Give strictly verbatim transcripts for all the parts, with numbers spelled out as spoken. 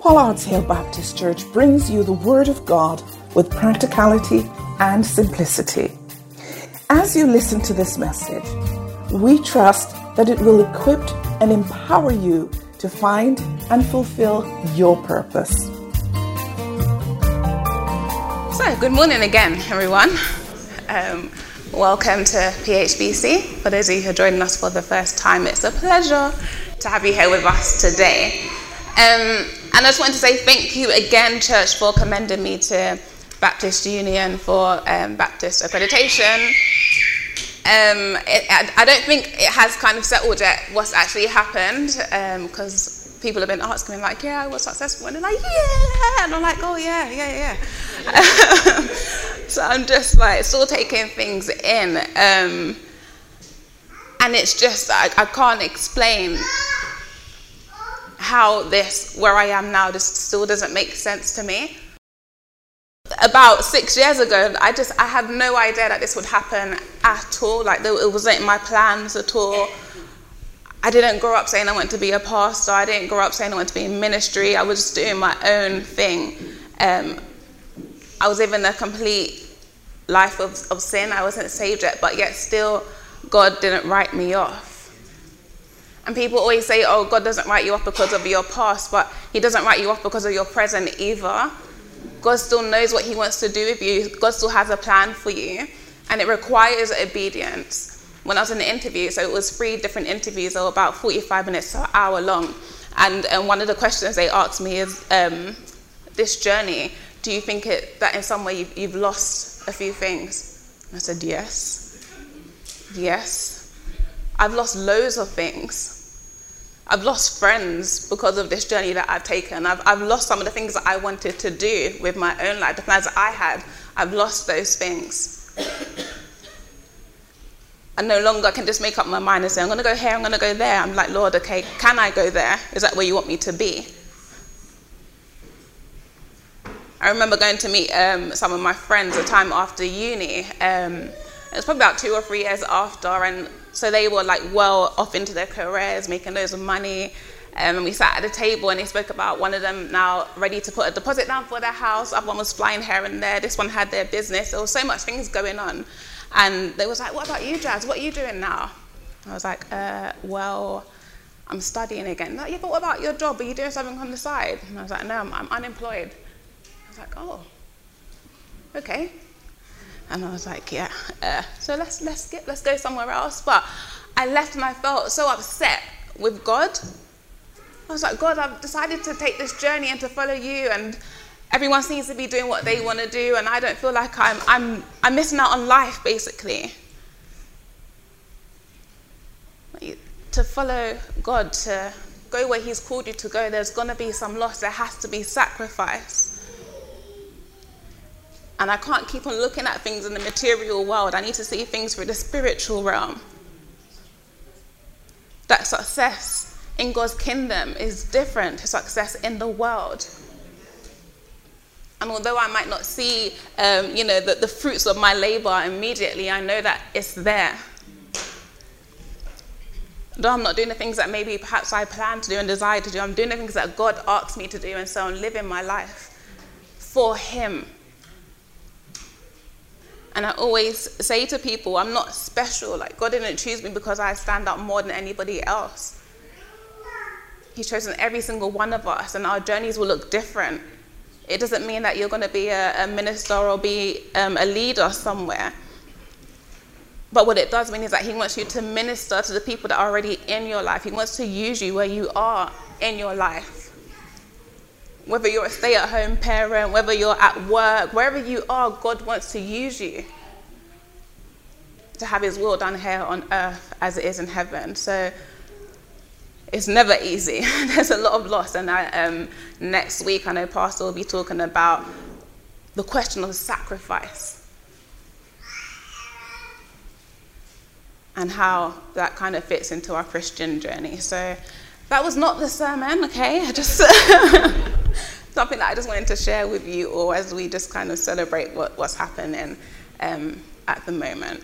Pollard's Hill Baptist Church brings you the Word of God with practicality and simplicity. As you listen to this message, we trust that it will equip and empower you to find and fulfill your purpose. So, good morning again, everyone. Um, welcome to P H B C. For those of you who are joining us for the first time, it's a pleasure to have you here with us today. Um, and I just wanted to say thank you again, church, for commending me to Baptist Union for um, Baptist accreditation. Um, it, I, I don't think it has kind of settled yet what's actually happened, because um, people have been asking me like, yeah, I was successful, and they're like, yeah, and I'm like, oh yeah, yeah, yeah. So I'm just like still taking things in, um, and it's just I, I can't explain how this, where I am now, this still doesn't make sense to me. About six years ago, I just, I had no idea that this would happen at all. Like, it wasn't in my plans at all. I didn't grow up saying I wanted to be a pastor. I didn't grow up saying I wanted to be in ministry. I was just doing my own thing. Um, I was living a complete life of, of sin. I wasn't saved yet, but yet still, God didn't write me off. And people always say, oh, God doesn't write you off because of your past, but he doesn't write you off because of your present either. God still knows what he wants to do with you. God still has a plan for you, and it requires obedience. When I was in the interview, so it was three different interviews, they were about forty-five minutes to an hour long, and, and one of the questions they asked me is, um, this journey, do you think it, that in some way you've, you've lost a few things? And I said, yes. Yes. I've lost loads of things. I've lost friends because of this journey that I've taken. I've, I've lost some of the things that I wanted to do with my own life, the plans that I had. I've lost those things. I no longer can just make up my mind and say, I'm going to go here, I'm going to go there. I'm like, Lord, okay, can I go there? Is that where you want me to be? I remember going to meet um, some of my friends a time after uni. Um, it was probably about two or three years after, and so they were like well off into their careers, making loads of money. Um, and we sat at a table and they spoke about one of them now ready to put a deposit down for their house. Other one was flying here and there. This one had their business. There was so much things going on. And they was like, what about you, Jazz? What are you doing now? I was like, uh, well, I'm studying again. Like, yeah, but what about your job? Are you doing something on the side? And I was like, no, I'm, I'm unemployed. I was like, oh, okay. And I was like, yeah, uh, so let's let's get let's go somewhere else. But I left and I felt so upset with God. I was like, God, I've decided to take this journey and to follow you, and everyone seems to be doing what they want to do, and I don't feel like I'm I'm I'm missing out on life, basically. To follow God, to go where he's called you to go, there's going to be some loss. There has to be sacrifice. And I can't keep on looking at things in the material world. I need to see things through the spiritual realm. That success in God's kingdom is different to success in the world. And although I might not see, um, you know, the, the fruits of my labor immediately, I know that it's there. Though I'm not doing the things that maybe perhaps I plan to do and desire to do, I'm doing the things that God asks me to do, and so I'm living my life for him. And I always say to people, I'm not special. Like, God didn't choose me because I stand out more than anybody else. He's chosen every single one of us, and our journeys will look different. It doesn't mean that you're going to be a, a minister or be um, a leader somewhere. But what it does mean is that he wants you to minister to the people that are already in your life. He wants to use you where you are in your life. Whether you're a stay-at-home parent, whether you're at work, wherever you are, God wants to use you to have his will done here on earth as it is in heaven. So it's never easy. There's a lot of loss. And I, um, next week, I know Pastor will be talking about the question of sacrifice and how that kind of fits into our Christian journey. So that was not the sermon, okay? I just something that I just wanted to share with you all as we just kind of celebrate what, what's happening um, at the moment.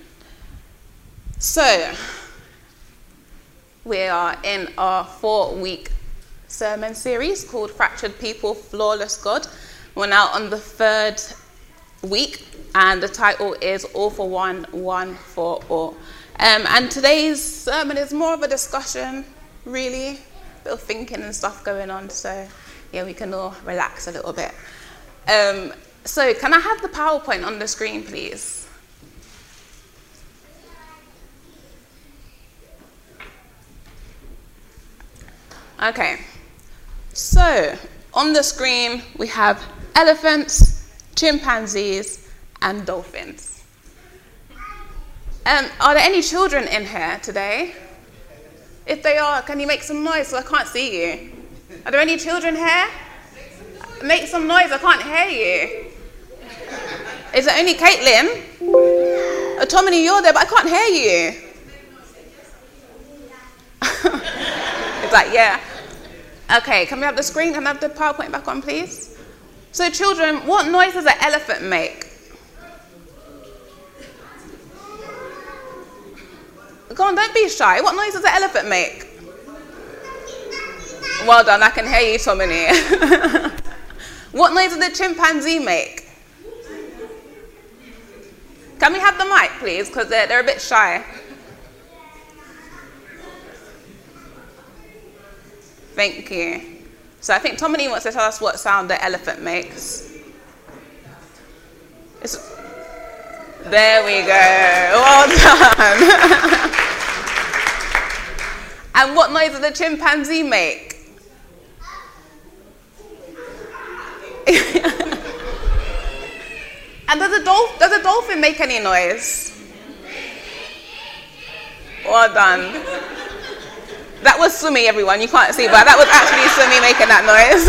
So we are in our four-week sermon series called Fractured People, Flawless God. We're now on the third week, and the title is All for One, One for All. Um, and today's sermon is more of a discussion, really, a bit of thinking and stuff going on, so yeah, we can all relax a little bit. Um, so can I have the PowerPoint on the screen, please? Okay, so on the screen we have elephants, chimpanzees, and dolphins. Um, are there any children in here today? If they are, can you make some noise so I can't see you? Are there any children here? Make some noise, I can't hear you. Is it only Caitlin? Oh, Tomini, you're there, but I can't hear you. It's like, yeah. Okay, can we have the screen? Can I have the PowerPoint back on, please? So children, what noise does an elephant make? Go on, don't be shy. What noise does an elephant make? Well done, I can hear you, Tomini. What noise does the chimpanzee make? Can we have the mic, please? Because they're, they're a bit shy. Thank you. So I think Tomini wants to tell us what sound the elephant makes. It's, there we go. Well done. And what noise does the chimpanzee make? And does a, dolph- does a dolphin make any noise? Well done. That was Sumi, everyone. You can't see, but that was actually Sumi making that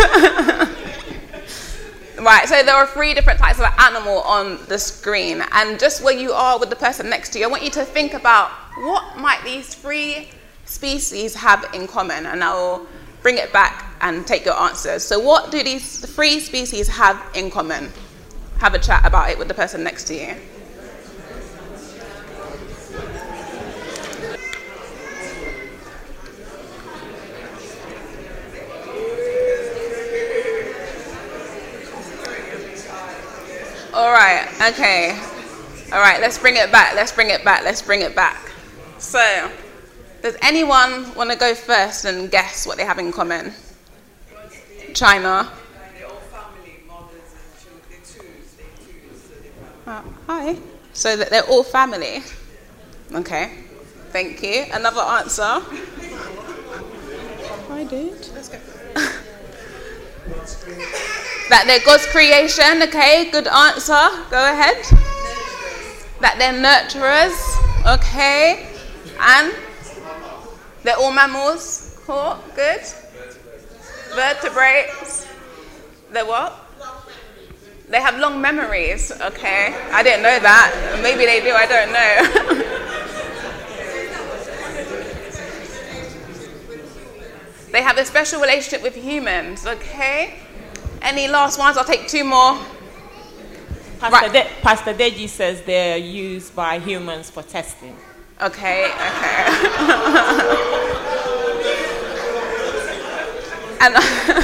noise. Right, so there are three different types of animal on the screen. And just where you are with the person next to you, I want you to think about what might these three species have in common. And I will bring it back and take your answers. So what do these three species have in common? Have a chat about it with the person next to you. All right, okay. All right, let's bring it back, let's bring it back, let's bring it back. So, does anyone want to go first and guess what they have in common? China. They're all family, mothers and children. They're twos, they're twos. So they're Uh, hi. So that they're all family. Okay, thank you. Another answer. I did. Let's go. That they're God's creation. Okay, good answer. Go ahead. That they're nurturers. Okay, and they're all mammals. Cool. Good. Vertebrates. They're what? They have long memories. Okay, I didn't know that. Maybe they do. I don't know. They have a special relationship with humans. Okay. Any last ones? I'll take two more. Pastor, Right. De- Pastor Deji says they're used by humans for testing. Okay, okay. And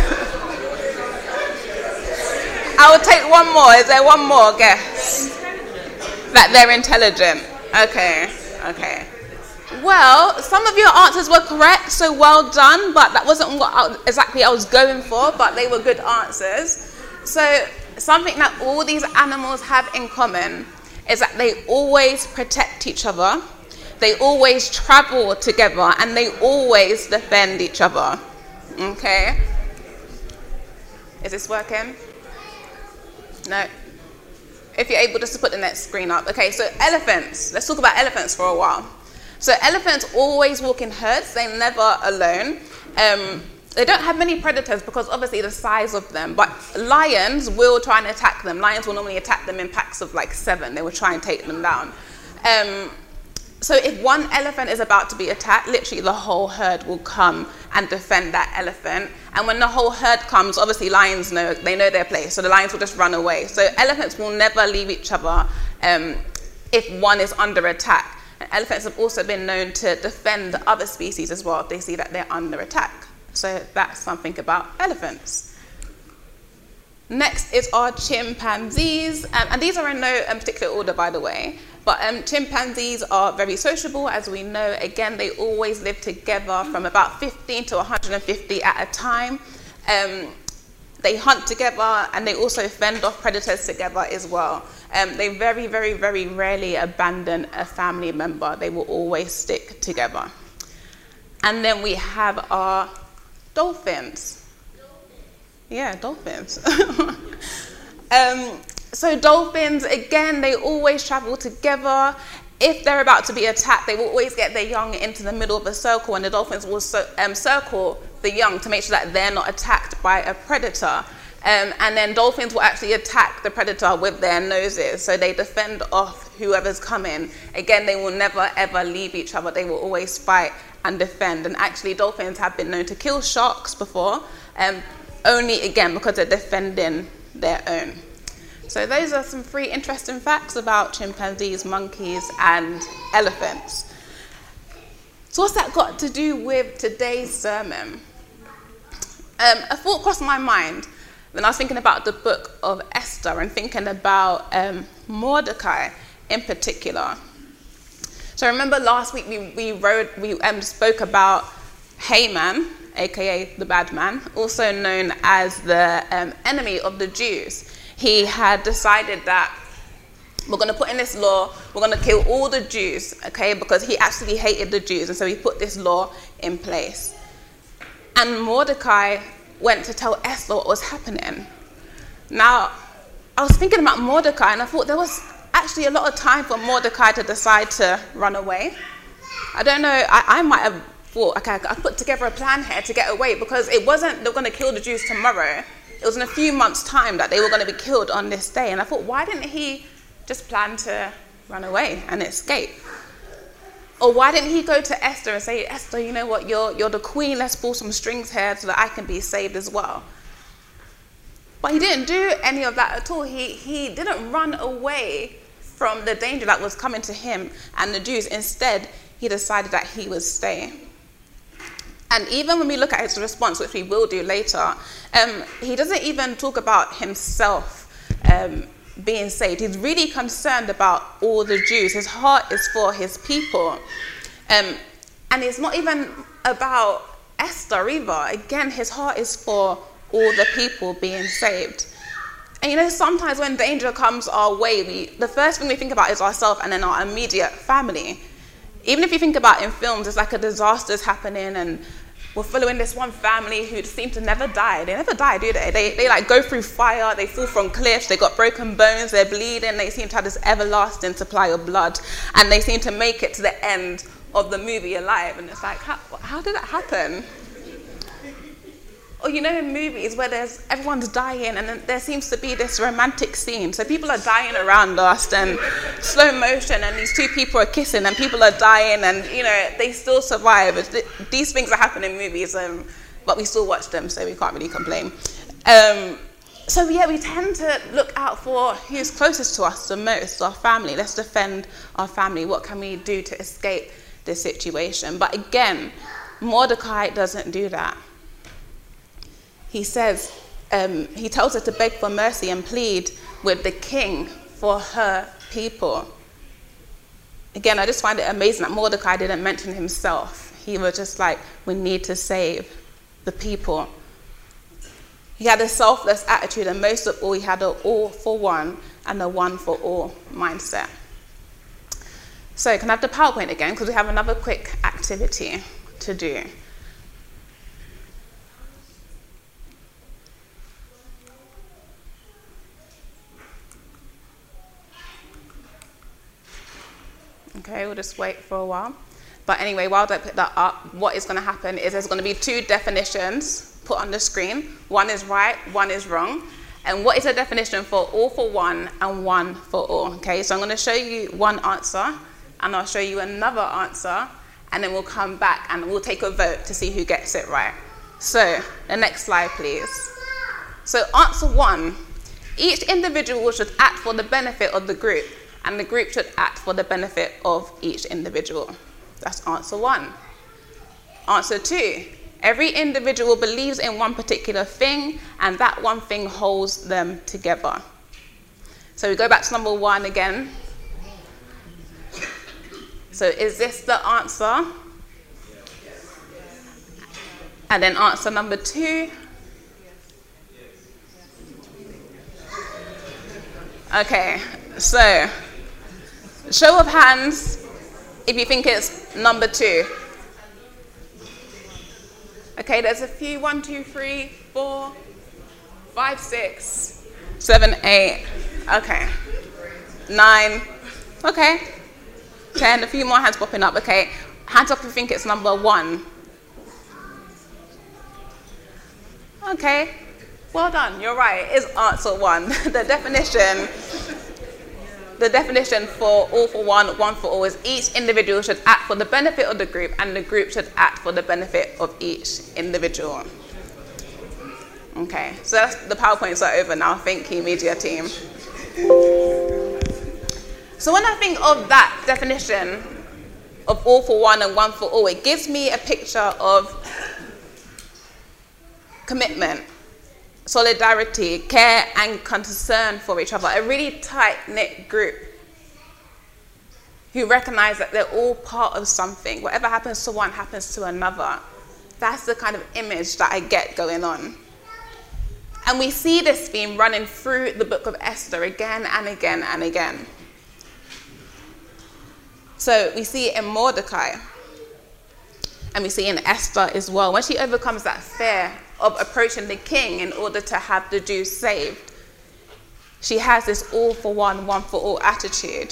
I will take one more. Is there one more guess? That they're intelligent. Okay, okay. Well, some of your answers were correct, so well done, but that wasn't what I, exactly I was going for, but they were good answers. So something that all these animals have in common is that they always protect each other, they always travel together, and they always defend each other. Okay? Is this working? No? If you're able just to put the next screen up. Okay, so elephants. Let's talk about elephants for a while. So elephants always walk in herds. They're never alone. Um, they don't have many predators because obviously the size of them. But lions will try and attack them. Lions will normally attack them in packs of like seven. They will try and take them down. Um, so if one elephant is about to be attacked, literally the whole herd will come and defend that elephant. And when the whole herd comes, obviously lions know, they know their place. So the lions will just run away. So elephants will never leave each other um, if one is under attack. And elephants have also been known to defend other species as well if they see that they're under attack. So that's something about elephants. Next is our chimpanzees, um, and these are in no um, particular order, by the way. But um, chimpanzees are very sociable, as we know. Again, they always live together from about fifteen to one hundred fifty at a time. Um, they hunt together, and they also fend off predators together as well. Um, they very, very, very rarely abandon a family member. They will always stick together. And then we have our dolphins. Yeah, dolphins. um, so dolphins, again, they always travel together. If they're about to be attacked, they will always get their young into the middle of a circle, and the dolphins will so, um, circle the young to make sure that they're not attacked by a predator. Um, and then dolphins will actually attack the predator with their noses, so they defend off whoever's coming. Again, they will never, ever leave each other. They will always fight and defend. And actually, dolphins have been known to kill sharks before, um, only, again, because they're defending their own. So those are some three interesting facts about chimpanzees, monkeys, and elephants. So what's that got to do with today's sermon? Um, a thought crossed my mind when I was thinking about the book of Esther and thinking about um, Mordecai in particular. So remember last week we we wrote we um, spoke about Haman, aka the bad man, also known as the um, enemy of the Jews. He had decided that we're going to put in this law, we're going to kill all the Jews, okay, because he actually hated the Jews, and so he put this law in place. And Mordecai went to tell Esther what was happening. Now, I was thinking about Mordecai, and I thought there was actually a lot of time for Mordecai to decide to run away. I don't know, I, I might have thought, okay, I put together a plan here to get away, because it wasn't they were going to kill the Jews tomorrow. It was in a few months' time that they were going to be killed on this day. And I thought, why didn't he just plan to run away and escape? Or why didn't he go to Esther and say, Esther, you know what, you're, you're the queen, let's pull some strings here so that I can be saved as well. But he didn't do any of that at all. He, he didn't run away from the danger that was coming to him and the Jews. Instead, he decided that he would stay. And even when we look at his response, which we will do later, um, he doesn't even talk about himself um, being saved. He's really concerned about all the Jews. His heart is for his people. Um, and it's not even about Esther either. Again, his heart is for all the people being saved. And you know, sometimes when danger comes our way, we, the first thing we think about is ourselves and then our immediate family. Even if you think about in films, it's like a disaster's happening and we're following this one family who seem to never die. They never die, do they? They, they like go through fire, they fall from cliffs, they got broken bones, they're bleeding, they seem to have this everlasting supply of blood, and they seem to make it to the end of the movie alive. And it's like, how, how did that happen? Or you know, in movies where there's everyone's dying and then there seems to be this romantic scene. So people are dying around us and slow motion and these two people are kissing and people are dying and, you know, they still survive. These things that happen in movies, um, but we still watch them, so we can't really complain. Um, so yeah, we tend to look out for who's closest to us the most, our family. Let's defend our family. What can we do to escape this situation? But again, Mordecai doesn't do that. He says, um, he tells her to beg for mercy and plead with the king for her people. Again, I just find it amazing that Mordecai didn't mention himself. He was just like, we need to save the people. He had a selfless attitude, and most of all, he had an all for one and a one for all mindset. So can I have the PowerPoint again? Because we have another quick activity to do. Okay, we'll just wait for a while. But anyway, while I put that up, what is going to happen is there's going to be two definitions put on the screen. One is right, one is wrong. And what is the definition for all for one and one for all? Okay, so I'm going to show you one answer, and I'll show you another answer, and then we'll come back and we'll take a vote to see who gets it right. So, the next slide, please. So, answer one. Each individual should act for the benefit of the group, and the group should act for the benefit of each individual. That's answer one. Answer two. Every individual believes in one particular thing, and that one thing holds them together. So we go back to number one again. So is this the answer? And then answer number two. Okay, so show of hands if you think it's number two. Okay, there's a few. One, two, three, four, five, six, seven, eight. Okay. Nine. Okay. Ten. A few more hands popping up. Okay. Hands up if you think it's number one. Okay. Well done. You're right. It is answer one. The definition. The definition for all for one, one for all is each individual should act for the benefit of the group, and the group should act for the benefit of each individual. Okay, so that's, the PowerPoints are over now. Thank you, media team. So when I think of that definition of all for one and one for all, it gives me a picture of commitment, solidarity, care and concern for each other, a really tight-knit group who recognize that they're all part of something. Whatever happens to one happens to another. That's the kind of image that I get going on. And we see this theme running through the book of Esther again and again and again. So we see it in Mordecai, and we see it in Esther as well. When she overcomes that fear of approaching the king in order to have the Jews saved, she has this all for one, one for all attitude.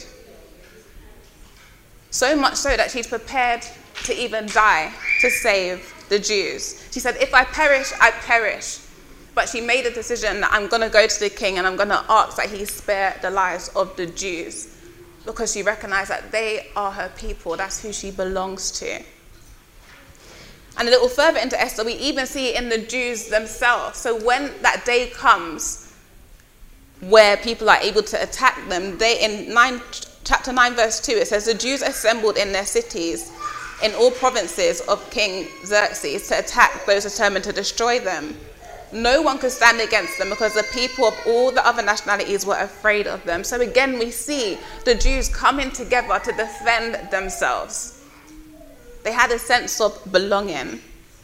So much so that she's prepared to even die to save the Jews. She said, if I perish, I perish. But she made a decision that I'm going to go to the king and I'm going to ask that he spare the lives of the Jews, because she recognized that they are her people. That's who she belongs to. And a little further into Esther, we even see it in the Jews themselves. So when that day comes where people are able to attack them, they in nine, chapter nine, verse two, it says, the Jews assembled in their cities in all provinces of King Xerxes to attack those determined to destroy them. No one could stand against them because the people of all the other nationalities were afraid of them. So again, we see the Jews coming together to defend themselves. They had a sense of belonging.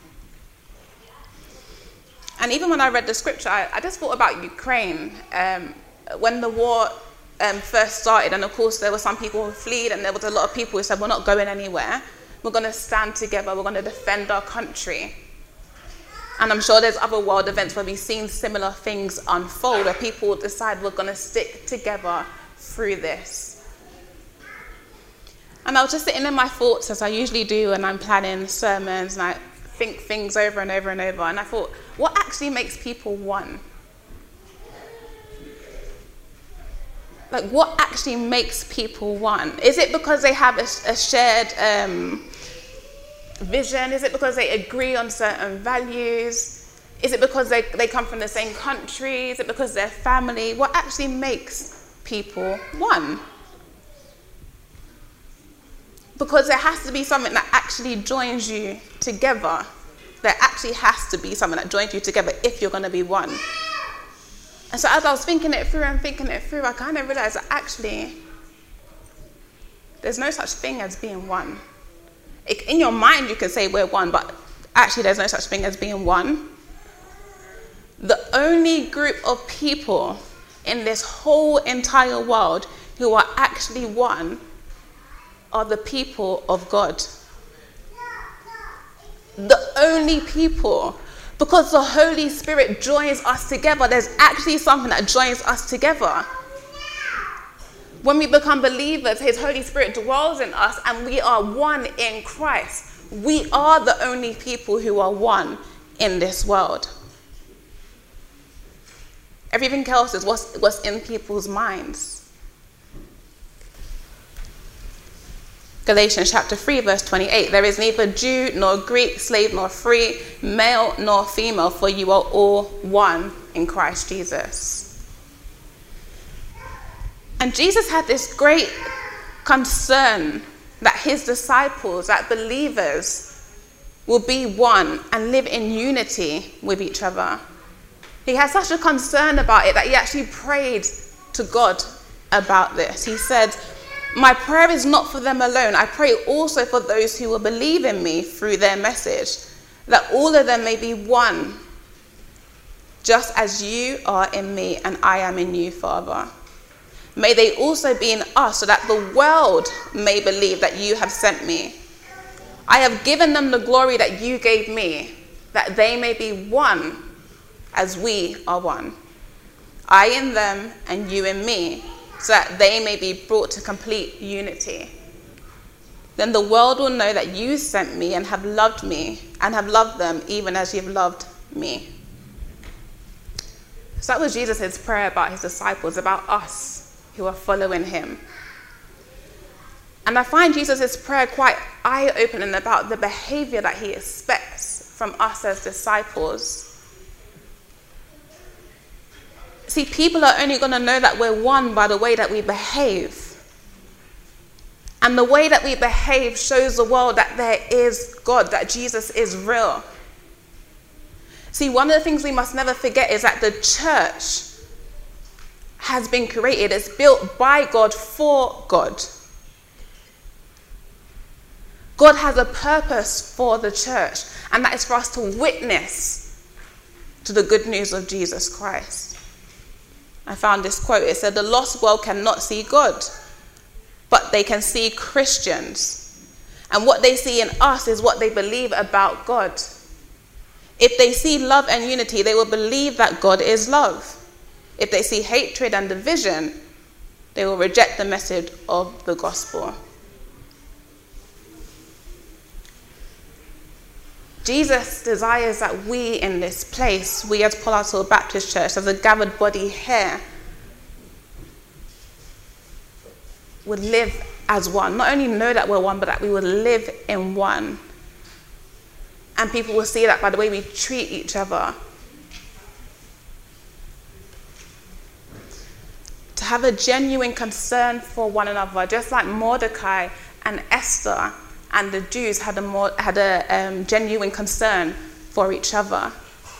And even when I read the scripture, I, I just thought about Ukraine. Um, when the war um, first started, and of course there were some people who fled, and there was a lot of people who said, we're not going anywhere. We're going to stand together. We're going to defend our country. And I'm sure there's other world events where we've seen similar things unfold, where people decide we're going to stick together through this. And I was just sitting in my thoughts, as I usually do when I'm planning sermons, and I think things over and over and over. And I thought, what actually makes people one? Like, what actually makes people one? Is it because they have a, a shared um, vision? Is it because they agree on certain values? Is it because they, they come from the same country? Is it because they're family? What actually makes people one? Because there has to be something that actually joins you together. There actually has to be something that joins you together if you're going to be one. And so as I was thinking it through and thinking it through, I kind of realized that actually there's no such thing as being one. It, in your mind, you can say we're one, but actually there's no such thing as being one. The only group of people in this whole entire world who are actually one are the people of God. The only people. Because the Holy Spirit joins us together. There's actually something that joins us together. When we become believers, His Holy Spirit dwells in us and we are one in Christ. We are the only people who are one in this world. Everything else is what's, what's in people's minds. Galatians chapter three, verse twenty-eight. There is neither Jew nor Greek, slave nor free, male nor female, for you are all one in Christ Jesus. And Jesus had this great concern that his disciples, that believers, will be one and live in unity with each other. He had such a concern about it that he actually prayed to God about this. He said, "My prayer is not for them alone. I pray also for those who will believe in me through their message, that all of them may be one, just as you are in me and I am in you, Father. May they also be in us, so that the world may believe that you have sent me. I have given them the glory that you gave me, that they may be one as we are one. I in them and you in me, so that they may be brought to complete unity. Then the world will know that you sent me and have loved me and have loved them even as you've loved me." So that was Jesus' prayer about his disciples, about us who are following him. And I find Jesus' prayer quite eye-opening about the behavior that he expects from us as disciples. See, people are only going to know that we're one by the way that we behave. And the way that we behave shows the world that there is God, that Jesus is real. See, one of the things we must never forget is that the church has been created. It's built by God for God. God has a purpose for the church, and that is for us to witness to the good news of Jesus Christ. I found this quote. It said, "The lost world cannot see God, but they can see Christians. And what they see in us is what they believe about God. If they see love and unity, they will believe that God is love. If they see hatred and division, they will reject the message of the gospel." Jesus desires that we in this place, we as Paul Hartsfield Baptist Church, as a gathered body here, would live as one. Not only know that we're one, but that we would live in one. And people will see that by the way we treat each other. To have a genuine concern for one another, just like Mordecai and Esther and the Jews had a, more, had a um, genuine concern for each other.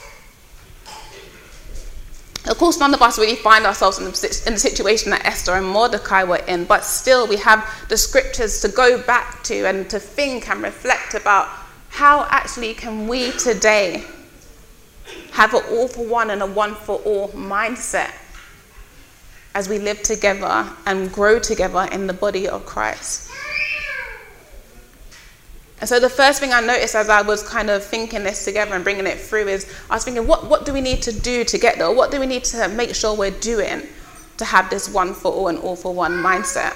Of course, none of us really find ourselves in the, in the situation that Esther and Mordecai were in, but still we have the scriptures to go back to and to think and reflect about how actually can we today have an all for one and a one for all mindset as we live together and grow together in the body of Christ. And so the first thing I noticed as I was kind of thinking this together and bringing it through is I was thinking, what, what do we need to do to get there? What do we need to make sure we're doing to have this one for all and all for one mindset?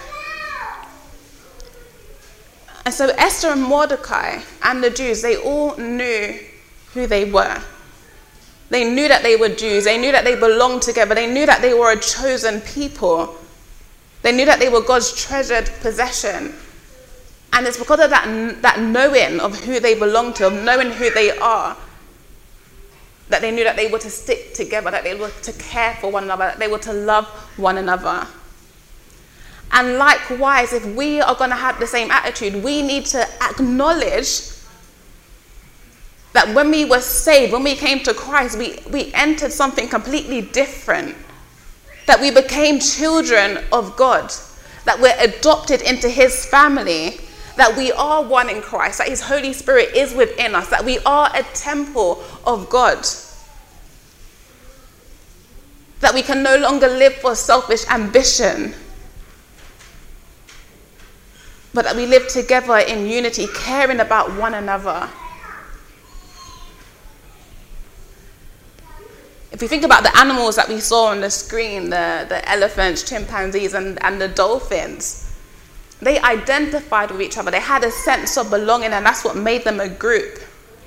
And so Esther and Mordecai and the Jews, they all knew who they were. They knew that they were Jews. They knew that they belonged together. They knew that they were a chosen people. They knew that they were God's treasured possession. And it's because of that, that knowing of who they belong to, of knowing who they are, that they knew that they were to stick together, that they were to care for one another, that they were to love one another. And likewise, if we are going to have the same attitude, we need to acknowledge that when we were saved, when we came to Christ, we, we entered something completely different. That we became children of God. That we're adopted into his family. That we are one in Christ. That his Holy Spirit is within us. That we are a temple of God. That we can no longer live for selfish ambition. But that we live together in unity, caring about one another. If we think about the animals that we saw on the screen, the, the elephants, chimpanzees, and, and the dolphins, they identified with each other. They had a sense of belonging, and that's what made them a group.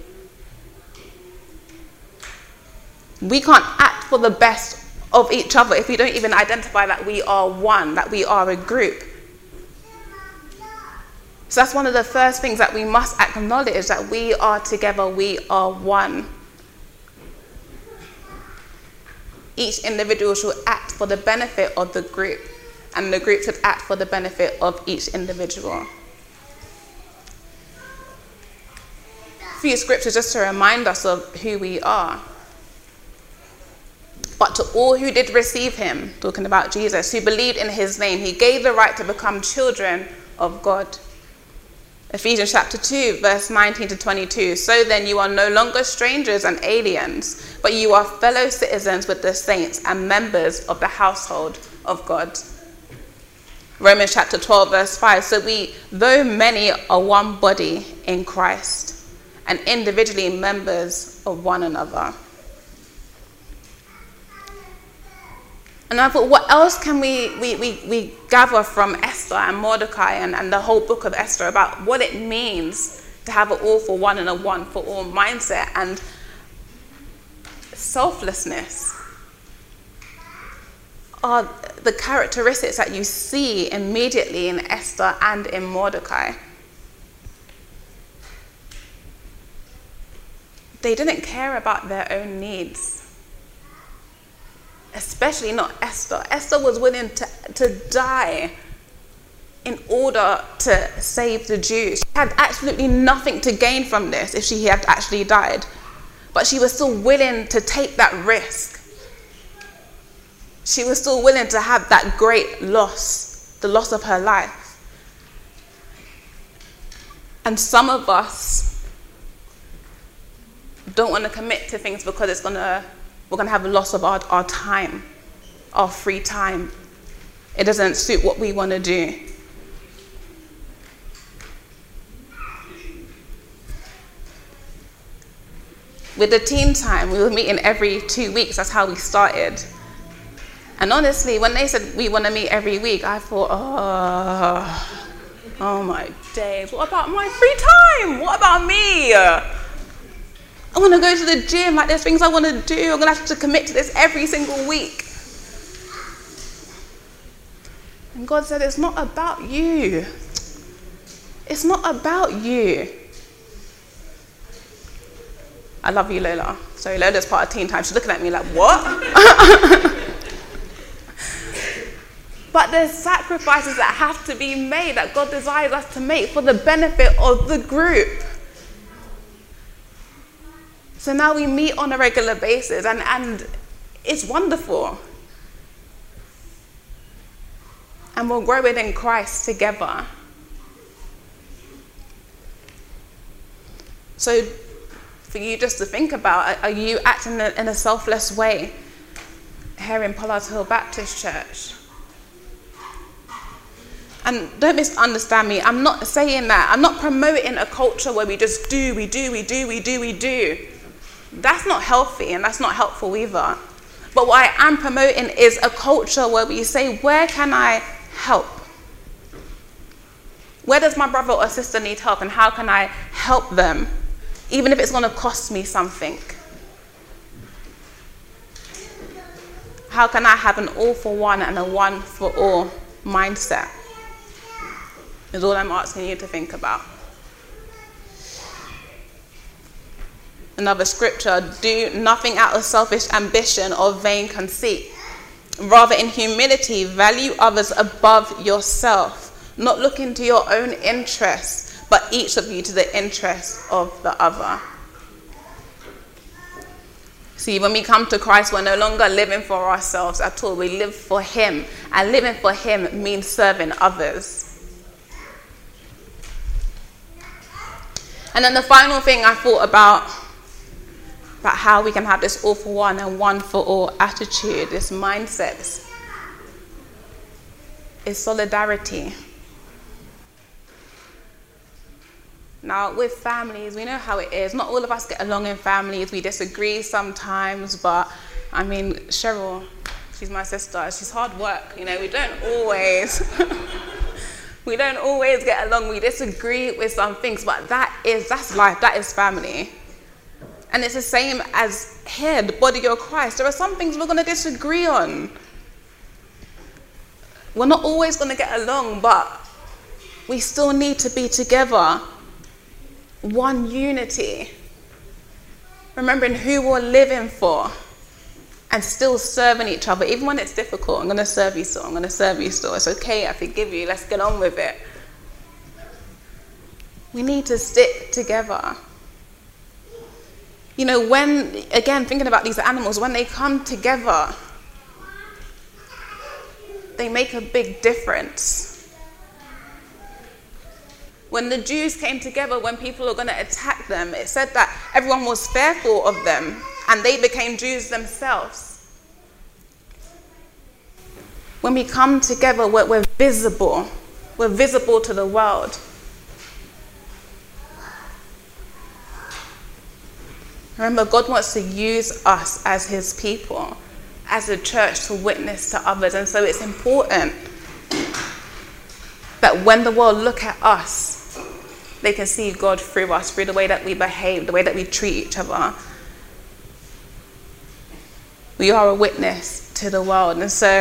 We can't act for the best of each other if we don't even identify that we are one, that we are a group. So that's one of the first things that we must acknowledge, that we are together, we are one. Each individual should act for the benefit of the group, and the group should act for the benefit of each individual. few scriptures just to remind us of who we are. But to all who did receive him, talking about Jesus, who believed in his name, he gave the right to become children of God. Ephesians chapter two, verse nineteen to twenty-two. So then you are no longer strangers and aliens, but you are fellow citizens with the saints and members of the household of God. Romans chapter twelve, verse five. So we, though many, are one body in Christ, and individually members of one another. And I thought, what else can we, we, we, we gather from Esther and Mordecai and, and the whole book of Esther about what it means to have an all for one and a one for all mindset and selflessness are the characteristics that you see immediately in Esther and in Mordecai. They didn't care about their own needs. Especially not Esther. Esther was willing to, to die in order to save the Jews. She had absolutely nothing to gain from this if she had actually died. But she was still willing to take that risk. She was still willing to have that great loss, the loss of her life. And some of us don't want to commit to things because it's going to We're going to have a loss of our, our time, our free time. It doesn't suit what we want to do. With the teen time, we were meeting every two weeks. That's how we started. And honestly, when they said we want to meet every week, I thought, oh, oh my days. What about my free time? What about me? I want to go to the gym, like there's things I want to do. I'm going to have to commit to this every single week. And God said, it's not about you. It's not about you. I love you, Lola. Sorry, Lola's part of teen time. She's looking at me like, what? But there's sacrifices that have to be made, that God desires us to make for the benefit of the group. So now we meet on a regular basis, and, and it's wonderful. And we're growing in Christ together. So for you just to think about, are you acting in a selfless way here in Pollard's Hill Baptist Church? And don't misunderstand me, I'm not saying that. I'm not promoting a culture where we just do, we do, we do, we do, we do. That's not healthy and that's not helpful either. But what I am promoting is a culture where we say, where can I help? Where does my brother or sister need help and how can I help them? Even if it's going to cost me something. How can I have an all for one and a one for all mindset? Is all I'm asking you to think about. Another scripture, do nothing out of selfish ambition or vain conceit. Rather, in humility, value others above yourself, not looking to your own interests, but each of you to the interests of the other. See, when we come to Christ, we're no longer living for ourselves at all. We live for him, and living for him means serving others. And then the final thing I thought about, about how we can have this all for one and one for all attitude, this mindset, is solidarity. Now, with families, we know how it is. Not all of us get along in families. We disagree sometimes, but I mean, Cheryl, she's my sister. She's hard work. You know, we don't always, we don't always get along. We disagree with some things, but that is, that's life. That is family. And it's the same as here, the body of Christ. There are some things we're going to disagree on. We're not always going to get along, but we still need to be together. One unity. Remembering who we're living for and still serving each other. Even when it's difficult, I'm going to serve you still. I'm going to serve you still. It's okay, I forgive you. Let's get on with it. We need to stick together. You know, when, again, thinking about these animals, when they come together, they make a big difference. When the Jews came together, when people were going to attack them, it said that everyone was fearful of them and they became Jews themselves. When we come together, we're, we're visible. We're visible to the world. Remember, God wants to use us as his people, as a church, to witness to others. And so it's important that when the world look at us, they can see God through us, through the way that we behave, the way that we treat each other. We are a witness to the world. And so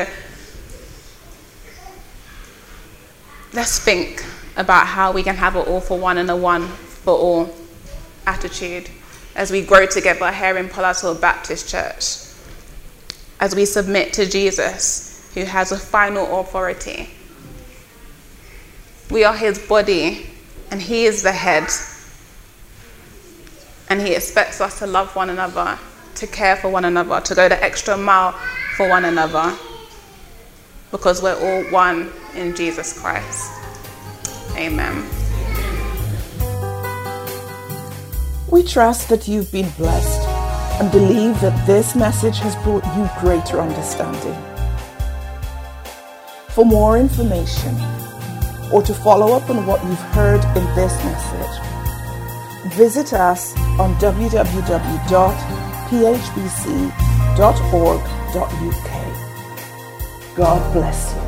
let's think about how we can have an all for one and a one for all attitude as we grow together here in Pollard's Hill Baptist Church, as we submit to Jesus, who has a final authority. We are his body, and he is the head. And he expects us to love one another, to care for one another, to go the extra mile for one another, because we're all one in Jesus Christ. Amen. We trust that you've been blessed and believe that this message has brought you greater understanding. For more information or to follow up on what you've heard in this message, visit us on w w w dot p h b c dot org dot u k. God bless you.